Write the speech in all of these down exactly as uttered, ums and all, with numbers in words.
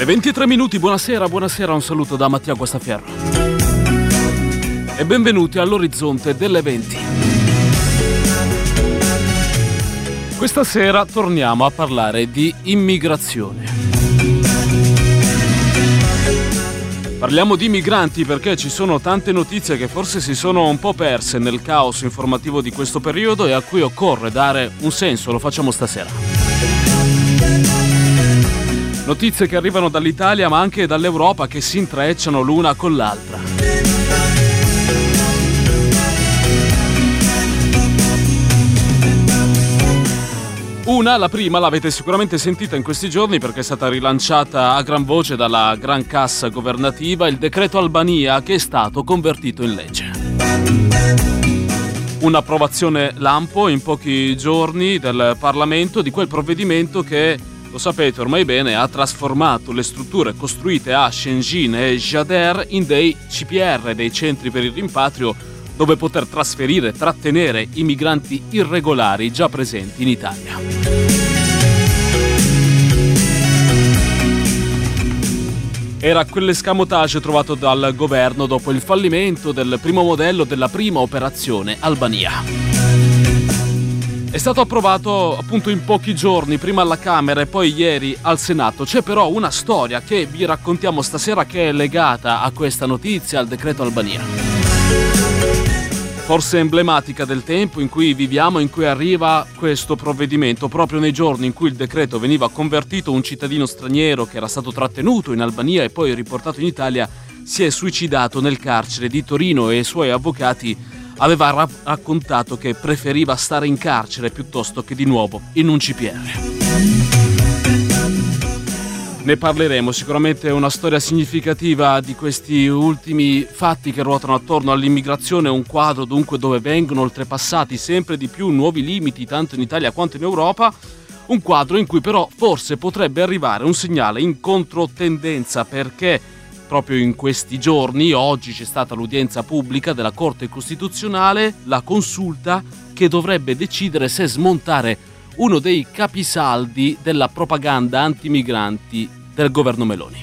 ventitré minuti, buonasera, buonasera, un saluto da Mattia Guastaferro. E benvenuti all'orizzonte delle venti. Questa sera torniamo a parlare di immigrazione. Parliamo di migranti perché ci sono tante notizie che forse si sono un po' perse nel caos informativo di questo periodo e a cui occorre dare un senso, lo facciamo stasera. Notizie che arrivano dall'Italia ma anche dall'Europa che si intrecciano l'una con l'altra. Una, la prima, l'avete sicuramente sentita in questi giorni perché è stata rilanciata a gran voce dalla Gran Cassa governativa, il decreto Albania che è stato convertito in legge. Un'approvazione lampo in pochi giorni del Parlamento di quel provvedimento che, lo sapete ormai bene, ha trasformato le strutture costruite a Shëngjin e Gjader in dei C P R, dei centri per il rimpatrio, dove poter trasferire e trattenere i migranti irregolari già presenti in Italia. Era quell'escamotage trovato dal governo dopo il fallimento del primo modello della prima operazione Albania. È stato approvato appunto in pochi giorni, prima alla Camera e poi ieri al Senato. C'è però una storia che vi raccontiamo stasera che è legata a questa notizia, al decreto Albania. Forse emblematica del tempo in cui viviamo, in cui arriva questo provvedimento. Proprio nei giorni in cui il decreto veniva convertito, un cittadino straniero che era stato trattenuto in Albania e poi riportato in Italia si è suicidato nel carcere di Torino e i suoi avvocati aveva ra- raccontato che preferiva stare in carcere piuttosto che di nuovo in un C P R. Ne parleremo, sicuramente è una storia significativa di questi ultimi fatti che ruotano attorno all'immigrazione, un quadro dunque dove vengono oltrepassati sempre di più nuovi limiti tanto in Italia quanto in Europa, un quadro in cui però forse potrebbe arrivare un segnale in controtendenza perché proprio in questi giorni, oggi c'è stata l'udienza pubblica della Corte Costituzionale, la consulta che dovrebbe decidere se smontare uno dei capisaldi della propaganda antimigranti del governo Meloni.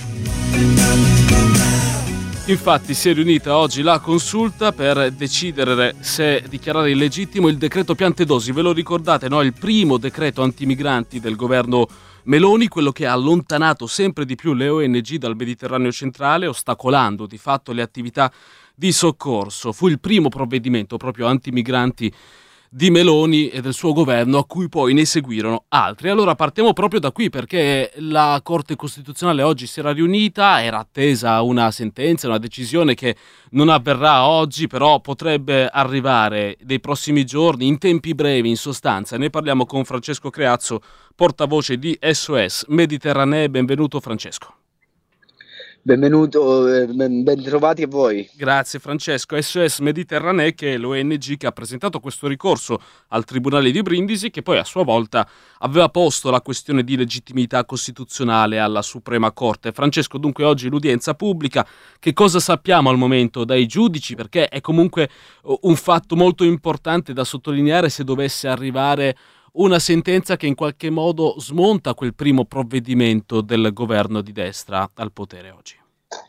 Infatti si è riunita oggi la consulta per decidere se dichiarare illegittimo il decreto Piantedosi. Ve lo ricordate, no? Il primo decreto antimigranti del governo Meloni, quello che ha allontanato sempre di più le O N G dal Mediterraneo centrale, ostacolando di fatto le attività di soccorso. Fu il primo provvedimento proprio antimigranti di Meloni e del suo governo, a cui poi ne seguirono altri. Allora partiamo proprio da qui perché la Corte Costituzionale oggi si era riunita, era attesa una sentenza, una decisione che non avverrà oggi, però potrebbe arrivare nei prossimi giorni, in tempi brevi in sostanza. Ne parliamo con Francesco Creazzo, portavoce di S O S Mediterranee. Benvenuto Francesco. Benvenuto, ben, ben trovati a voi. Grazie Francesco. S O S Mediterranee, che è l'O N G che ha presentato questo ricorso al Tribunale di Brindisi, che poi a sua volta aveva posto la questione di legittimità costituzionale alla Suprema Corte. Francesco, dunque oggi l'udienza pubblica, che cosa sappiamo al momento dai giudici? Perché è comunque un fatto molto importante da sottolineare se dovesse arrivare una sentenza che in qualche modo smonta quel primo provvedimento del governo di destra al potere oggi.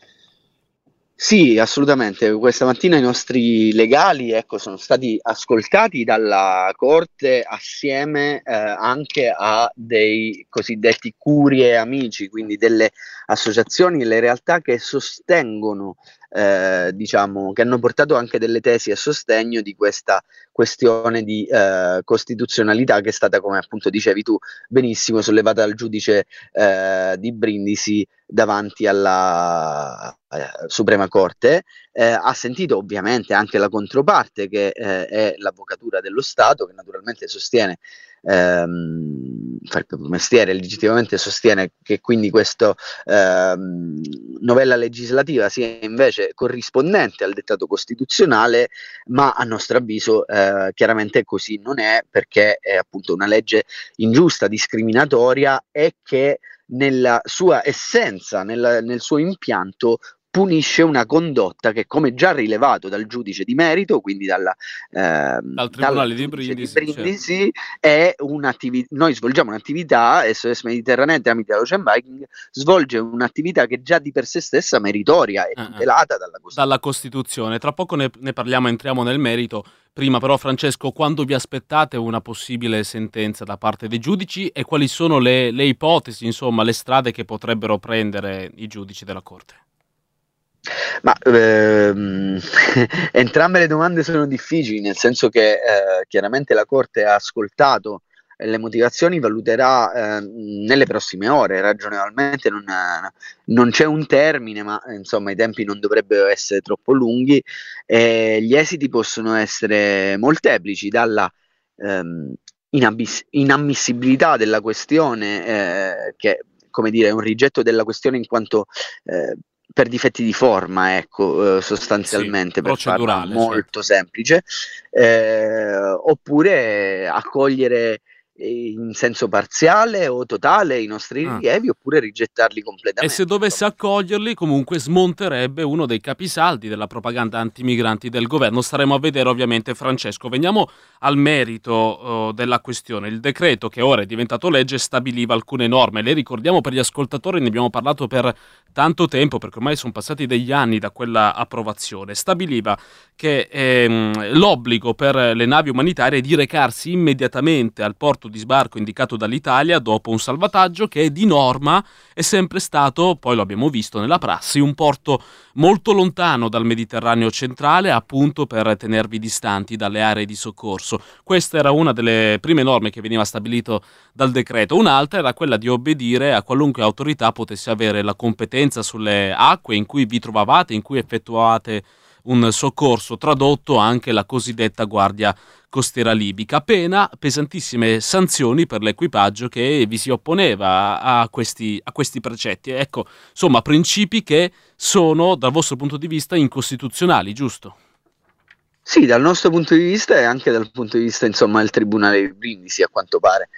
Sì, assolutamente. Questa mattina i nostri legali, ecco, sono stati ascoltati dalla Corte assieme eh, anche a dei cosiddetti curie amici, quindi delle associazioni e le realtà che sostengono, eh, diciamo, che hanno portato anche delle tesi a sostegno di questa questione di eh, costituzionalità che è stata, come appunto dicevi tu benissimo, sollevata dal giudice eh, di Brindisi davanti alla eh, Suprema Corte. Eh, ha sentito ovviamente anche la controparte che eh, è l'Avvocatura dello Stato, che naturalmente sostiene, ehm, fa il proprio mestiere, legittimamente sostiene che quindi questa ehm, novella legislativa sia invece corrispondente al dettato costituzionale, ma a nostro avviso eh, chiaramente così non è, perché è appunto una legge ingiusta, discriminatoria e che nella sua essenza, nella, nel suo impianto punisce una condotta che, come già rilevato dal giudice di merito, quindi dalla, eh, Dal Tribunale di giudice Brindisi, di Brindisi, è un'attività, noi svolgiamo un'attività, S O S Mediterranea tramite l'Ocean Viking svolge un'attività che già di per sé stessa meritoria e eh, eh, tutelata dalla Costituzione. dalla Costituzione. Tra poco ne, ne parliamo, entriamo nel merito. Prima però, Francesco, quando vi aspettate una possibile sentenza da parte dei giudici e quali sono le, le ipotesi, insomma, le strade che potrebbero prendere i giudici della Corte? Ma ehm, entrambe le domande sono difficili, nel senso che eh, chiaramente la Corte ha ascoltato le motivazioni, valuterà eh, nelle prossime ore, ragionevolmente non, non c'è un termine, ma insomma i tempi non dovrebbero essere troppo lunghi, e gli esiti possono essere molteplici, dalla ehm, inabis- inammissibilità della questione, eh, che come dire è un rigetto della questione in quanto eh, per difetti di forma, ecco, eh, sostanzialmente, Sì, per farla procedurale, molto certo. semplice, eh, oppure accogliere in senso parziale o totale i nostri Ah. rilievi, oppure rigettarli E completamente. se dovesse insomma. accoglierli, comunque smonterebbe uno dei capisaldi della propaganda antimigranti del governo. Staremo a vedere, ovviamente. Francesco, veniamo al merito uh, della questione. Il decreto, che ora è diventato legge, stabiliva alcune norme. Le ricordiamo per gli ascoltatori, ne abbiamo parlato per tanto tempo, perché ormai sono passati degli anni da quella approvazione. Stabiliva che ehm, l'obbligo per le navi umanitarie è di recarsi immediatamente al porto di sbarco indicato dall'Italia dopo un salvataggio, che di norma è sempre stato, poi lo abbiamo visto nella prassi, un porto molto lontano dal Mediterraneo centrale, appunto per tenervi distanti dalle aree di soccorso. Questa era una delle prime norme che veniva stabilito dal decreto. Un'altra era quella di obbedire a qualunque autorità potesse avere la competenza sulle acque in cui vi trovavate, in cui effettuate un soccorso, tradotto anche la cosiddetta Guardia Costiera Libica, pena pesantissime sanzioni per l'equipaggio che vi si opponeva a questi, a questi precetti. Ecco, insomma, principi che sono, dal vostro punto di vista, incostituzionali, giusto? Sì, dal nostro punto di vista e anche dal punto di vista, insomma, del Tribunale di Brindisi, a quanto pare,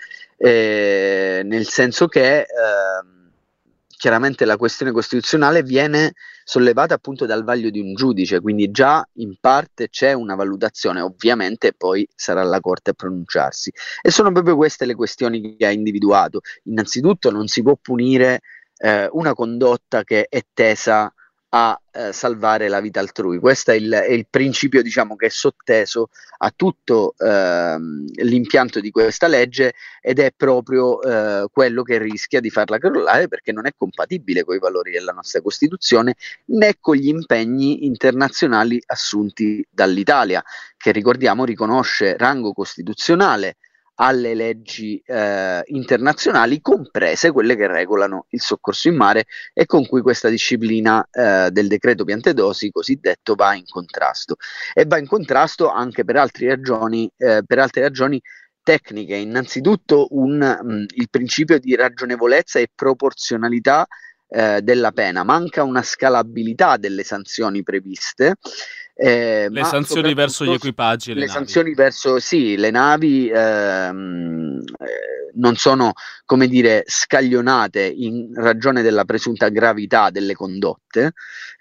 eh, nel senso che ehm, chiaramente la questione costituzionale viene sollevata appunto dal vaglio di un giudice, quindi già in parte c'è una valutazione, ovviamente poi sarà la Corte a pronunciarsi. E sono proprio queste le questioni che ha individuato. Innanzitutto non si può punire eh, una condotta che è tesa a eh, salvare la vita altrui. Questo è il, è il principio, diciamo, che è sotteso a tutto ehm, l'impianto di questa legge, ed è proprio eh, quello che rischia di farla crollare, perché non è compatibile con i valori della nostra Costituzione né con gli impegni internazionali assunti dall'Italia, che, ricordiamo, riconosce rango costituzionale alle leggi eh, internazionali, comprese quelle che regolano il soccorso in mare, e con cui questa disciplina eh, del decreto Piantedosi cosiddetto va in contrasto. E va in contrasto anche per altre ragioni, eh, per altre ragioni tecniche. Innanzitutto un, mh, il principio di ragionevolezza e proporzionalità eh, della pena. Manca una scalabilità delle sanzioni previste. Eh, Le ma sanzioni verso gli soprattutto equipaggi e le le navi. sanzioni verso sì, le navi ehm, eh, non sono, come dire, scaglionate in ragione della presunta gravità delle condotte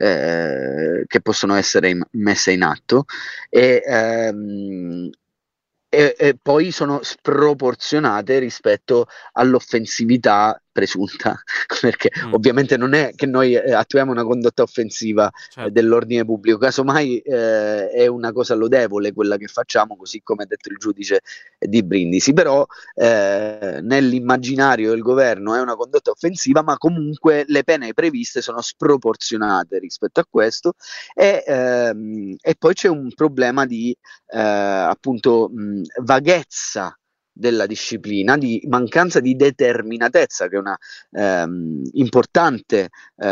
eh, che possono essere in, messe in atto, e, ehm, e, e poi sono sproporzionate rispetto all'offensività presunta, perché Mm, ovviamente non è che noi eh, attuiamo una condotta offensiva eh, certo. dell'ordine pubblico, casomai eh, è una cosa lodevole quella che facciamo, così come ha detto il giudice di Brindisi, però eh, nell'immaginario del governo è una condotta offensiva, ma comunque le pene previste sono sproporzionate rispetto a questo, e, ehm, e poi c'è un problema di eh, appunto mh, vaghezza della disciplina, di mancanza di determinatezza, che è una ehm, importante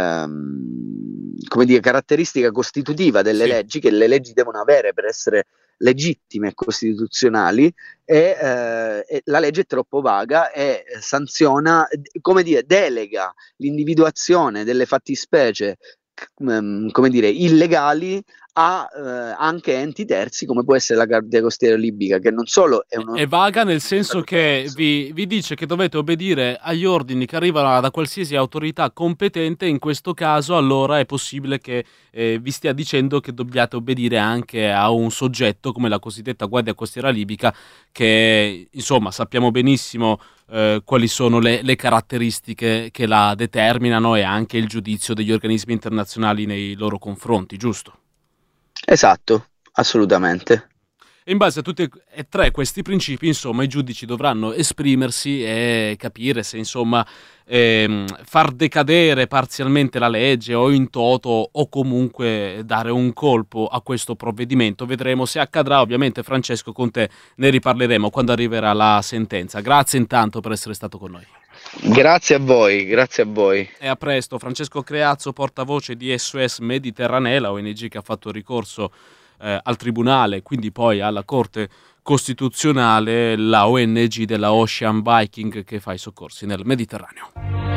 ehm, come dire, caratteristica costitutiva delle Sì. leggi, che le leggi devono avere per essere legittime e costituzionali, e, eh, e la legge è troppo vaga e sanziona, come dire, delega l'individuazione delle fattispecie come dire, illegali a eh, anche enti terzi come può essere la Guardia Costiera libica, che non solo è uno... È vaga nel senso che vi, vi dice che dovete obbedire agli ordini che arrivano da qualsiasi autorità competente. In questo caso allora è possibile che eh, vi stia dicendo che dobbiate obbedire anche a un soggetto come la cosiddetta Guardia Costiera libica, che insomma sappiamo benissimo eh, quali sono le, le caratteristiche che la determinano e anche il giudizio degli organismi internazionali nei loro confronti, giusto? Esatto, assolutamente. E in base a tutti e tre questi principi, insomma, i giudici dovranno esprimersi e capire se, insomma, ehm, far decadere parzialmente la legge o in toto o comunque dare un colpo a questo provvedimento. Vedremo se accadrà. Ovviamente, Francesco, con te ne riparleremo quando arriverà la sentenza. Grazie intanto per essere stato con noi. Grazie a voi, grazie a voi. E a presto. Francesco Creazzo, portavoce di S O S Mediterranea, la O N G che ha fatto ricorso eh, al tribunale, quindi poi alla Corte Costituzionale, la O N G della Ocean Viking che fa i soccorsi nel Mediterraneo.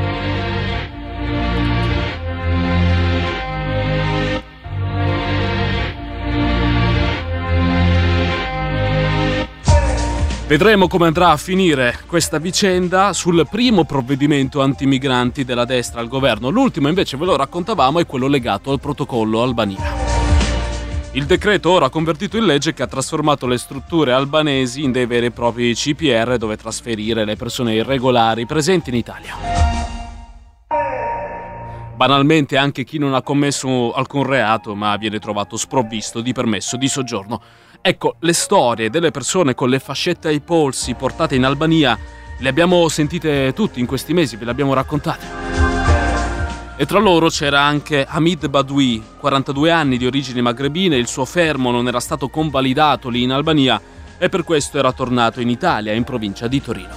Vedremo come andrà a finire questa vicenda sul primo provvedimento antimigranti della destra al governo. L'ultimo invece ve lo raccontavamo è quello legato al protocollo Albania. Il decreto ora convertito in legge che ha trasformato le strutture albanesi in dei veri e propri C P R dove trasferire le persone irregolari presenti in Italia. Banalmente anche chi non ha commesso alcun reato ma viene trovato sprovvisto di permesso di soggiorno. Ecco, le storie delle persone con le fascette ai polsi portate in Albania le abbiamo sentite tutti in questi mesi, ve le abbiamo raccontate. E tra loro c'era anche Hamid Badoui, quarantadue anni, di origini magrebine. Il suo fermo non era stato convalidato lì in Albania e per questo era tornato in Italia, in provincia di Torino.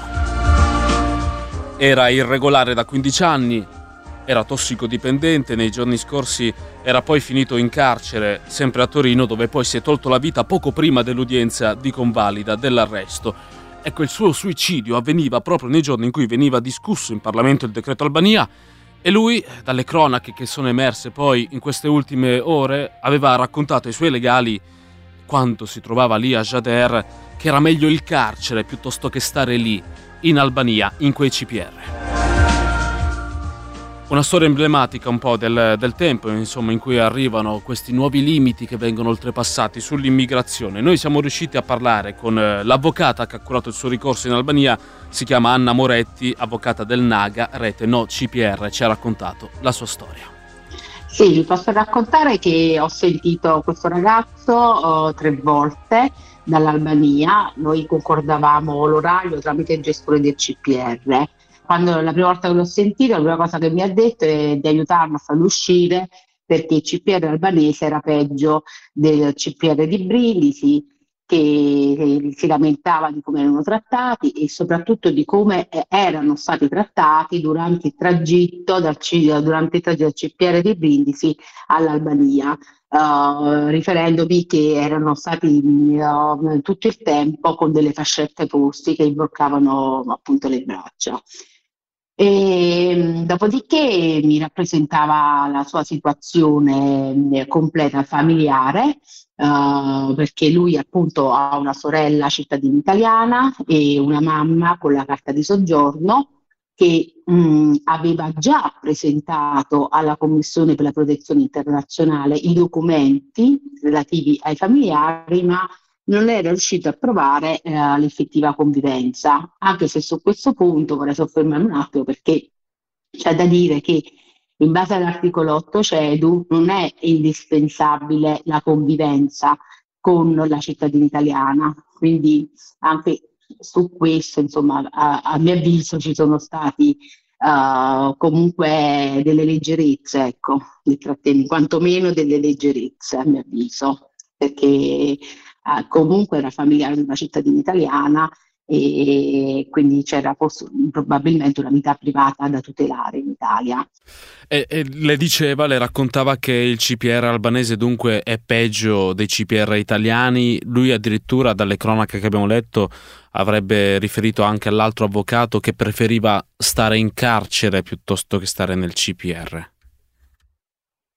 Era irregolare da quindici anni, era tossicodipendente, nei giorni scorsi era poi finito in carcere, sempre a Torino, dove poi si è tolto la vita poco prima dell'udienza di convalida dell'arresto. Ecco, il suo suicidio avveniva proprio nei giorni in cui veniva discusso in Parlamento il decreto Albania e lui, dalle cronache che sono emerse poi in queste ultime ore, aveva raccontato ai suoi legali, quando si trovava lì a Jader, che era meglio il carcere piuttosto che stare lì, in Albania, in quei C P R. Una storia emblematica un po' del, del tempo, insomma, in cui arrivano questi nuovi limiti che vengono oltrepassati sull'immigrazione. Noi siamo riusciti a parlare con eh, l'avvocata che ha curato il suo ricorso in Albania, si chiama Anna Moretti, avvocata del Naga, rete No C P R, ci ha raccontato la sua storia. Sì, vi posso raccontare che ho sentito questo ragazzo uh, tre volte dall'Albania, noi concordavamo l'orario tramite il gestore del C P R. Quando la prima volta che l'ho sentito, la prima cosa che mi ha detto è di aiutarmi a farlo uscire perché il C P R albanese era peggio del C P R di Brindisi, che, che si lamentava di come erano trattati e soprattutto di come erano stati trattati durante il tragitto dal, durante il tragitto dal C P R di Brindisi all'Albania. Uh, riferendomi che erano stati uh, tutto il tempo con delle fascette posti che bloccavano appunto le braccia. E, dopodiché mi rappresentava la sua situazione completa familiare, uh, perché lui appunto ha una sorella cittadina italiana e una mamma con la carta di soggiorno che mh, aveva già presentato alla Commissione per la protezione internazionale i documenti relativi ai familiari, ma non era riuscito a provare eh, l'effettiva convivenza, anche se su questo punto vorrei soffermarmi un attimo perché c'è da dire che in base all'articolo otto CEDU non è indispensabile la convivenza con la cittadina italiana, quindi anche su questo, insomma, a, a mio avviso ci sono stati uh, comunque delle leggerezze, ecco, nel trattenimento, quantomeno delle leggerezze a mio avviso, perché uh, comunque era familiare di una cittadina italiana e quindi c'era poss- probabilmente una vita privata da tutelare in Italia. E, e le diceva, le raccontava che il C P R albanese dunque è peggio dei C P R italiani. Lui addirittura, dalle cronache che abbiamo letto, avrebbe riferito anche all'altro avvocato che preferiva stare in carcere piuttosto che stare nel C P R.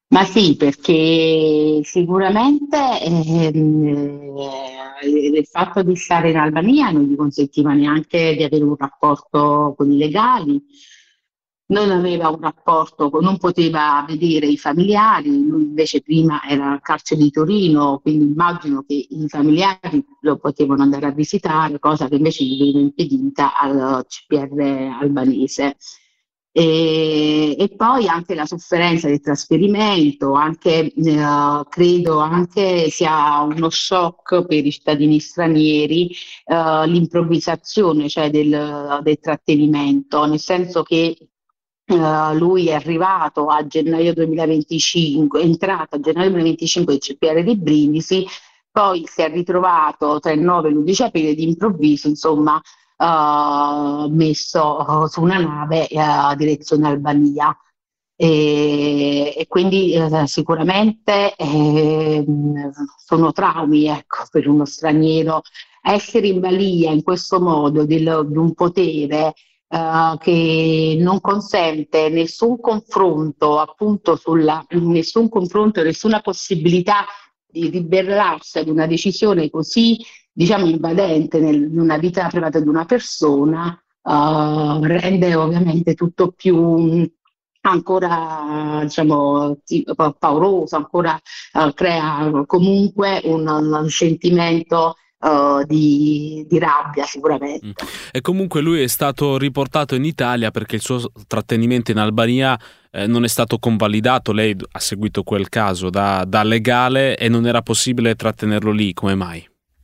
Ma sì, perché sicuramente ehm, eh, il fatto di stare in Albania non gli consentiva neanche di avere un rapporto con i legali, non aveva un rapporto, con- non poteva vedere i familiari, lui invece prima era al carcere di Torino, quindi immagino che i familiari lo potevano andare a visitare, cosa che invece gli veniva impedita al C P R albanese. E, e poi anche la sofferenza del trasferimento, anche, eh, credo anche sia uno shock per i cittadini stranieri, eh, l'improvvisazione, cioè del, del trattenimento, nel senso che eh, lui è arrivato a gennaio duemilaventicinque, è entrato a gennaio duemilaventicinque il C P R di Brindisi, poi si è ritrovato tra il nove e l'undici aprile d'improvviso, insomma, eh, messo eh, su una nave eh, a direzione Albania. E, e quindi eh, sicuramente eh, sono traumi, ecco, per uno straniero essere in balia in questo modo del- di un potere eh, che non consente nessun confronto, appunto, sulla, nessun confronto, nessuna possibilità di ribellarsi ad una decisione così, diciamo, invadente nel- in una vita privata di una persona, eh, rende ovviamente tutto più ancora, diciamo, ti- pa- pauroso, ancora eh, crea comunque un, un sentimento eh, di, di rabbia Mm. sicuramente. E comunque lui è stato riportato in Italia perché il suo trattenimento in Albania eh, non è stato convalidato. Lei ha seguito quel caso da, da legale e non era possibile trattenerlo lì. Come mai?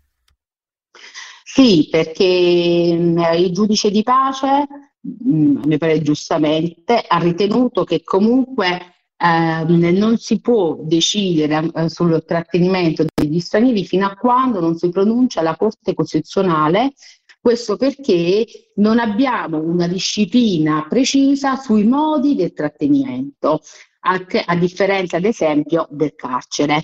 Sì, perché mh, il giudice di pace, mh, mi pare giustamente, ha ritenuto che comunque ehm, non si può decidere eh, sul trattenimento degli stranieri fino a quando non si pronuncia la Corte Costituzionale. Questo perché non abbiamo una disciplina precisa sui modi del trattenimento, a, a differenza ad esempio del carcere.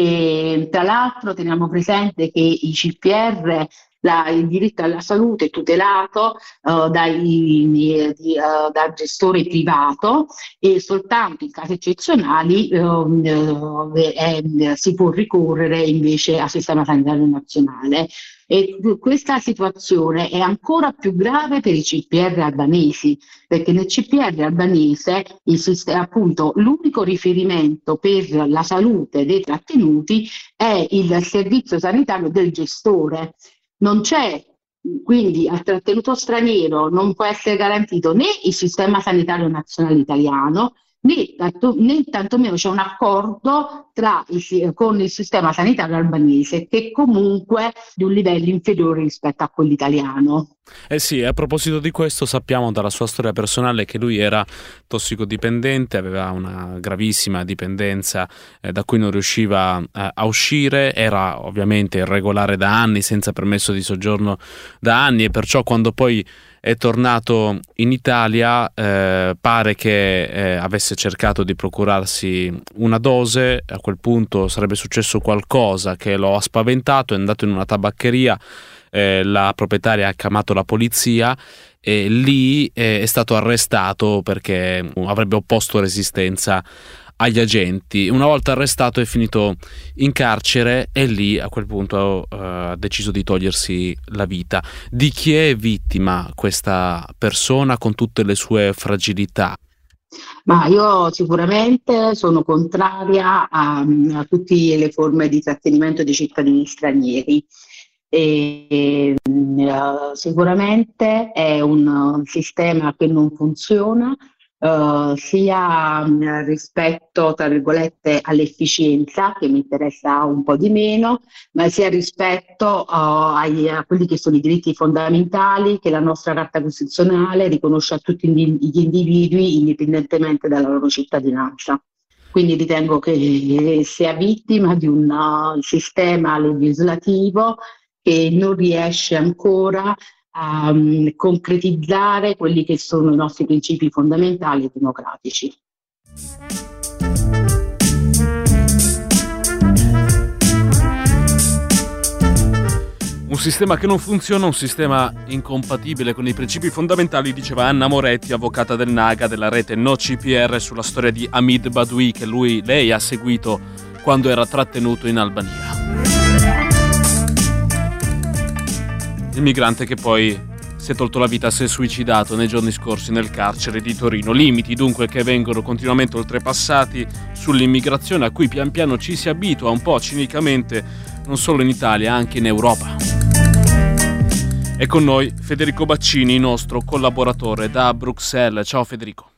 E, tra l'altro teniamo presente che i C P R, la- il diritto alla salute è tutelato eh, dai- di- di, eh, dal gestore privato e soltanto in casi eccezionali ehm, eh, eh, si può ricorrere invece al sistema sanitario nazionale. E questa situazione è ancora più grave per i C P R albanesi, perché nel C P R albanese il sistema, appunto, l'unico riferimento per la salute dei trattenuti è il servizio sanitario del gestore. Non c'è, quindi al trattenuto straniero non può essere garantito né il sistema sanitario nazionale italiano, né, tanto, né tantomeno c'è un accordo tra il, con il sistema sanitario albanese, che comunque è di un livello inferiore rispetto a quello italiano. Eh sì, a proposito di questo sappiamo dalla sua storia personale che lui era tossicodipendente, aveva una gravissima dipendenza eh, da cui non riusciva eh, a uscire, era ovviamente irregolare da anni, senza permesso di soggiorno da anni e perciò quando poi è tornato in Italia eh, pare che eh, avesse cercato di procurarsi una dose, a quel punto sarebbe successo qualcosa che lo ha spaventato, è andato in una tabaccheria. Eh, la proprietaria ha chiamato la polizia e lì eh, è stato arrestato perché avrebbe opposto resistenza agli agenti. Una volta arrestato è finito in carcere e lì a quel punto eh, ha deciso di togliersi la vita. Di chi è vittima questa persona con tutte le sue fragilità? Ma io sicuramente sono contraria a, a tutte le forme di trattenimento dei cittadini stranieri. E, eh, sicuramente è un, un sistema che non funziona, eh, sia mh, rispetto, tra virgolette, all'efficienza, che mi interessa un po' di meno, ma sia rispetto eh, ai, a quelli che sono i diritti fondamentali che la nostra Carta Costituzionale riconosce a tutti gli individui indipendentemente dalla loro cittadinanza. Quindi ritengo che sia vittima di un uh, sistema legislativo che non riesce ancora a um, concretizzare quelli che sono i nostri principi fondamentali e democratici. Un Un sistema che non funziona, un sistema incompatibile con i principi fondamentali, diceva Anna Moretti, avvocata del Naga della rete No C P R, sulla storia di Hamid Badoui che lui, lei ha seguito quando era trattenuto in Albania. Il migrante che poi si è tolto la vita, si è suicidato nei giorni scorsi nel carcere di Torino. Limiti dunque che vengono continuamente oltrepassati sull'immigrazione, a cui pian piano ci si abitua un po' cinicamente, non solo in Italia, anche in Europa. È con noi Federico Baccini, nostro collaboratore da Bruxelles. Ciao Federico.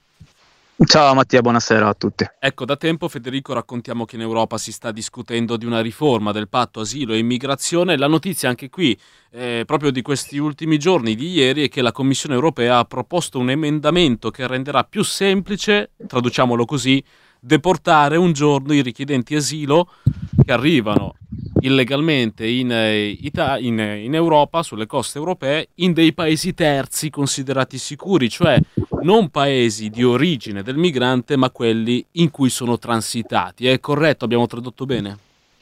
Ciao Mattia, buonasera a tutti. Ecco, da tempo, Federico, raccontiamo che in Europa si sta discutendo di una riforma del patto asilo e immigrazione. La notizia anche qui, eh, proprio di questi ultimi giorni, di ieri, è che la Commissione europea ha proposto un emendamento che renderà più semplice, traduciamolo così, deportare un giorno i richiedenti asilo che arrivano illegalmente in, Ita- in, in Europa, sulle coste europee, in dei paesi terzi considerati sicuri, cioè non paesi di origine del migrante, ma quelli in cui sono transitati. È corretto? Abbiamo tradotto bene?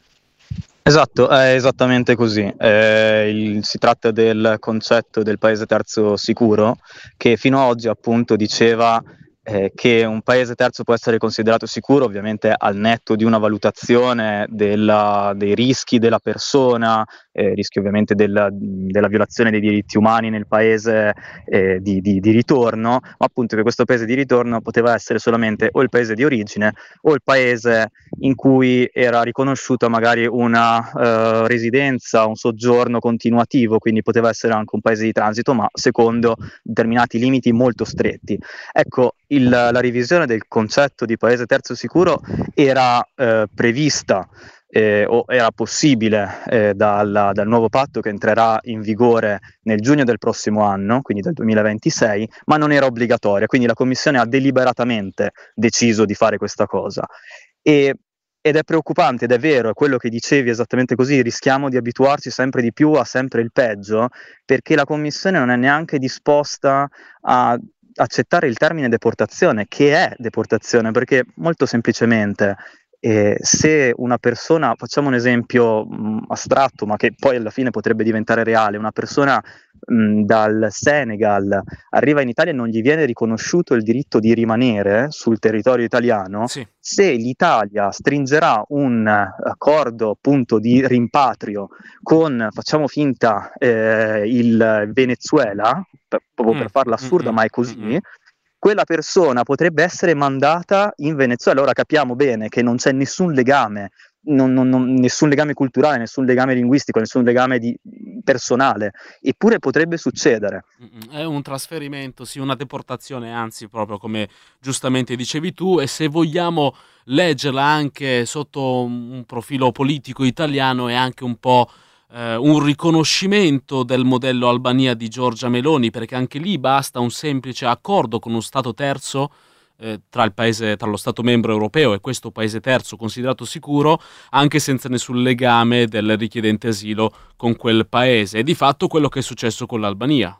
Esatto, è esattamente così. Eh, il, si tratta del concetto del paese terzo sicuro, che fino ad oggi appunto diceva eh, che un paese terzo può essere considerato sicuro ovviamente al netto di una valutazione della, dei rischi della persona, eh, rischi ovviamente della, della violazione dei diritti umani nel paese eh, di, di, di ritorno, ma appunto che questo paese di ritorno poteva essere solamente o il paese di origine o il paese in cui era riconosciuta magari una uh, residenza, un soggiorno continuativo, quindi poteva essere anche un paese di transito, ma secondo determinati limiti molto stretti. Ecco, il, la revisione del concetto di paese terzo sicuro era uh, prevista Eh, o era possibile eh, dal, dal nuovo patto che entrerà in vigore nel giugno del prossimo anno, quindi del duemilaventisei, ma non era obbligatoria, quindi la Commissione ha deliberatamente deciso di fare questa cosa. E, ed è preoccupante, ed è vero, è quello che dicevi esattamente così, rischiamo di abituarci sempre di più a sempre il peggio, perché la Commissione non è neanche disposta a accettare il termine deportazione, che è deportazione, perché molto semplicemente Eh, se una persona, facciamo un esempio mh, astratto ma che poi alla fine potrebbe diventare reale, una persona mh, dal Senegal arriva in Italia e non gli viene riconosciuto il diritto di rimanere sul territorio italiano, sì. Se l'Italia stringerà un accordo appunto di rimpatrio con, facciamo finta, eh, il Venezuela, per, proprio Mm, per farla assurda, mm, ma è così, mm, mm. quella persona potrebbe essere mandata in Venezuela. Ora capiamo bene che non c'è nessun legame, non, non, non, nessun legame culturale, nessun legame linguistico, nessun legame di, personale, eppure potrebbe succedere. È un trasferimento, sì, una deportazione, anzi, proprio come giustamente dicevi tu, e se vogliamo leggerla anche sotto un profilo politico italiano è anche un po' eh, un riconoscimento del modello Albania di Giorgia Meloni, perché anche lì basta un semplice accordo con uno Stato terzo eh, tra il paese, tra lo Stato membro europeo e questo paese terzo considerato sicuro, anche senza nessun legame del richiedente asilo con quel paese. È di fatto quello che è successo con l'Albania.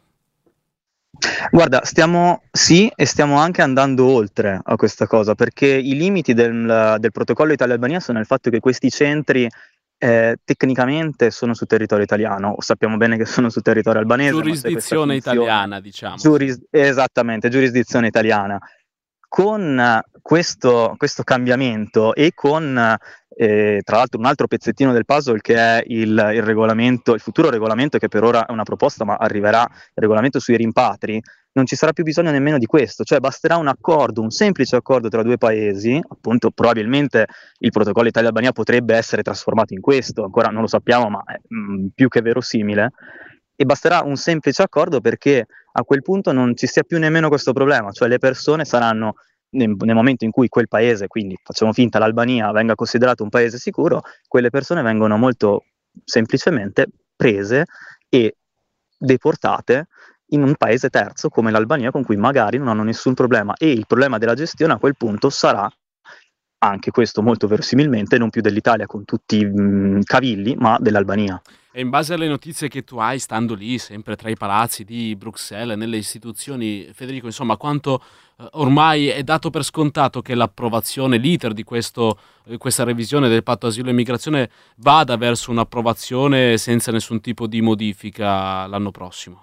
Guarda, stiamo sì e stiamo anche andando oltre a questa cosa, perché i limiti del, del protocollo Italia-Albania sono il fatto che questi centri Eh, tecnicamente sono su territorio italiano, sappiamo bene che sono su territorio albanese. Giurisdizione italiana, diciamo. Giuris- esattamente, giurisdizione italiana. Con questo, questo cambiamento e con eh, tra l'altro un altro pezzettino del puzzle che è il, il regolamento, il futuro regolamento, che per ora è una proposta ma arriverà, il regolamento sui rimpatri, non ci sarà più bisogno nemmeno di questo, cioè basterà un accordo, un semplice accordo tra due paesi, appunto probabilmente il protocollo Italia-Albania potrebbe essere trasformato in questo, ancora non lo sappiamo, ma è mh, più che verosimile, e basterà un semplice accordo perché a quel punto non ci sia più nemmeno questo problema, cioè le persone saranno, nel, nel momento in cui quel paese, quindi facciamo finta l'Albania, venga considerato un paese sicuro, quelle persone vengono molto semplicemente prese e deportate in un paese terzo come l'Albania, con cui magari non hanno nessun problema, e il problema della gestione a quel punto sarà anche questo molto verosimilmente non più dell'Italia con tutti i cavilli, ma dell'Albania. E in base alle notizie che tu hai, stando lì, sempre tra i palazzi di Bruxelles, nelle istituzioni, Federico, insomma, quanto eh, ormai è dato per scontato che l'approvazione, l'iter di questo, eh, questa revisione del patto asilo e migrazione vada verso un'approvazione senza nessun tipo di modifica l'anno prossimo?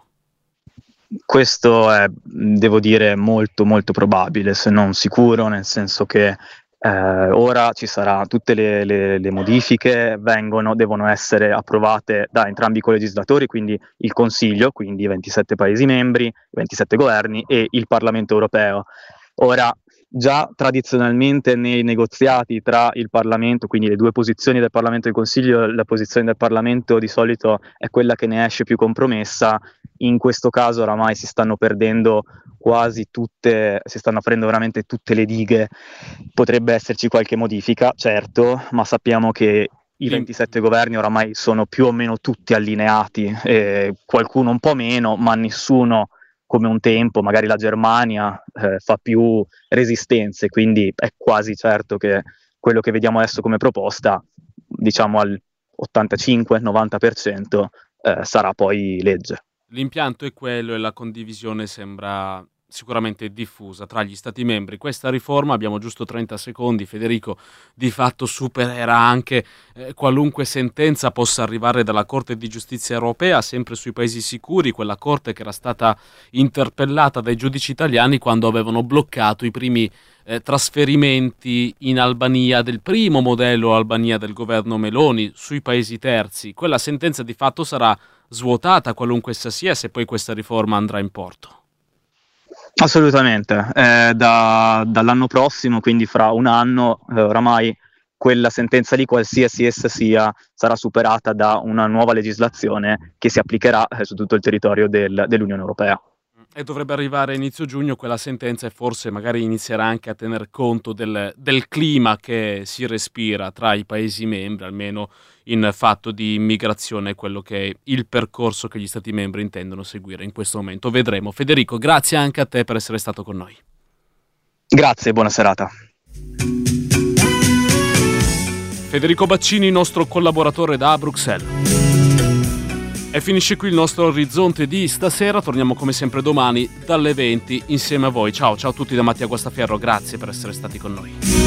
Questo è, devo dire, molto molto probabile, se non sicuro, nel senso che Eh, ora ci sarà tutte le, le, le modifiche vengono, devono essere approvate da entrambi i colegislatori, quindi il Consiglio, quindi i ventisette Paesi membri, i ventisette governi e il Parlamento europeo. Ora, già tradizionalmente nei negoziati tra il Parlamento, quindi le due posizioni del Parlamento e del Consiglio, la posizione del Parlamento di solito è quella che ne esce più compromessa. In questo caso oramai si stanno perdendo quasi tutte, si stanno aprendo veramente tutte le dighe. Potrebbe esserci qualche modifica, certo, ma sappiamo che i ventisette governi oramai sono più o meno tutti allineati, eh, qualcuno un po' meno, ma nessuno come un tempo. Magari la Germania eh, fa più resistenze, quindi è quasi certo che quello che vediamo adesso come proposta, diciamo al ottantacinque novanta per cento, eh, sarà poi legge. L'impianto è quello e la condivisione sembra sicuramente diffusa tra gli Stati membri. Questa riforma, abbiamo giusto trenta secondi, Federico, di fatto supererà anche eh, qualunque sentenza possa arrivare dalla Corte di Giustizia europea, sempre sui paesi sicuri, quella Corte che era stata interpellata dai giudici italiani quando avevano bloccato i primi eh, trasferimenti in Albania, del primo modello Albania del governo Meloni, sui paesi terzi. Quella sentenza di fatto sarà svuotata, qualunque essa sia, se poi questa riforma andrà in porto. Assolutamente, eh, da, dall'anno prossimo, quindi fra un anno, eh, oramai quella sentenza lì, qualsiasi essa sia, sarà superata da una nuova legislazione che si applicherà eh, su tutto il territorio del, dell'Unione Europea. E dovrebbe arrivare a inizio giugno quella sentenza, e forse magari inizierà anche a tener conto del, del clima che si respira tra i Paesi membri, almeno in fatto di immigrazione, quello che è il percorso che gli Stati membri intendono seguire in questo momento. Vedremo. Federico, grazie anche a te per essere stato con noi. Grazie, buona serata. Federico Baccini, nostro collaboratore da Bruxelles. E finisce qui il nostro orizzonte di stasera. Torniamo come sempre domani dalle venti insieme a voi. Ciao, ciao a tutti da Mattia Guastaferro, grazie per essere stati con noi.